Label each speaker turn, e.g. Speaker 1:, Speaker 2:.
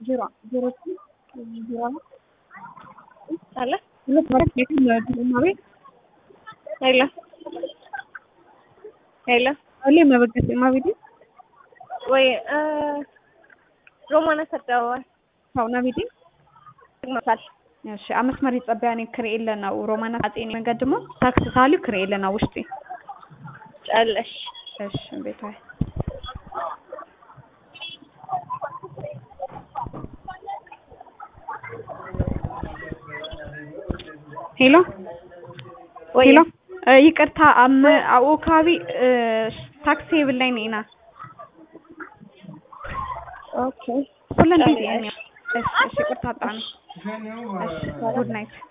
Speaker 1: ዜሮ ዜሮ ዜሮ
Speaker 2: አለ
Speaker 1: ሁለት ማለት ነው ቤት
Speaker 2: ሄሎ ሄሎ
Speaker 1: አለ መበከት ማብዲ
Speaker 2: ወይ ሮማና ሰጣው
Speaker 1: ታውና ቢዲ
Speaker 2: ማሳል
Speaker 1: እሺ አመስመር ይጸበያኔ ክሬለና ሮማና አጤኔ መንገድሞ ታክሲ ሳሉ ክሬለና ውሽጢ
Speaker 2: ጫለሽ
Speaker 1: እሺ ቤታይ ሄሎ ሄሎ ይቅርታ አውካቢ ታክሲ ብላይ ነኝና
Speaker 2: ኦኬ
Speaker 1: ሁሉ እንዴ እሺ ይቅርታ ጣን እሺ ጉድ ናይት